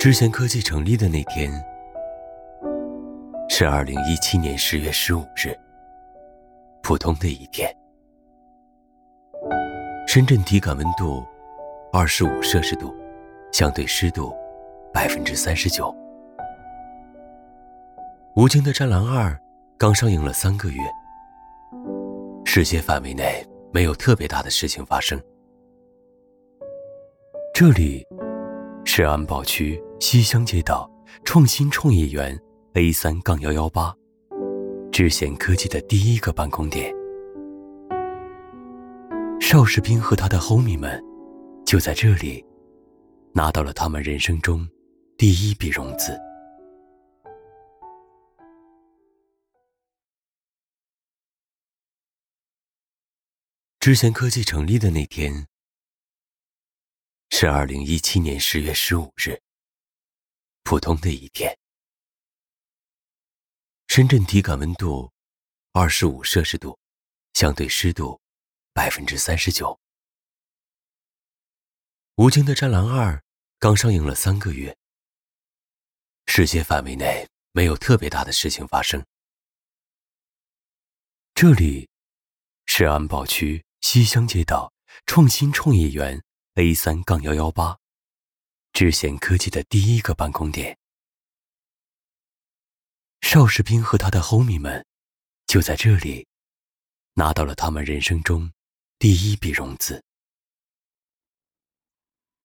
知贤科技成立的那天是2017年10月15日，普通的一天。深圳体感温度25摄氏度，相对湿度39%。吴京的《战狼2》刚上映了3个月，世界范围内没有特别大的事情发生。这里是安保区西乡街道创新创业园 A3-118， 知贤科技的第一个办公点。邵士斌和他的 homie 们就在这里拿到了他们人生中第一笔融资。知贤科技成立的那天是2017年10月15日，普通的一天。深圳体感温度25摄氏度，相对湿度39%。吴京的《战狼2》刚上映了3个月，世界范围内没有特别大的事情发生。这里是安保区西乡街道创新创业园 A3-118， 知贤科技的第一个办公点。邵士斌和他的 homie 们就在这里拿到了他们人生中第一笔融资。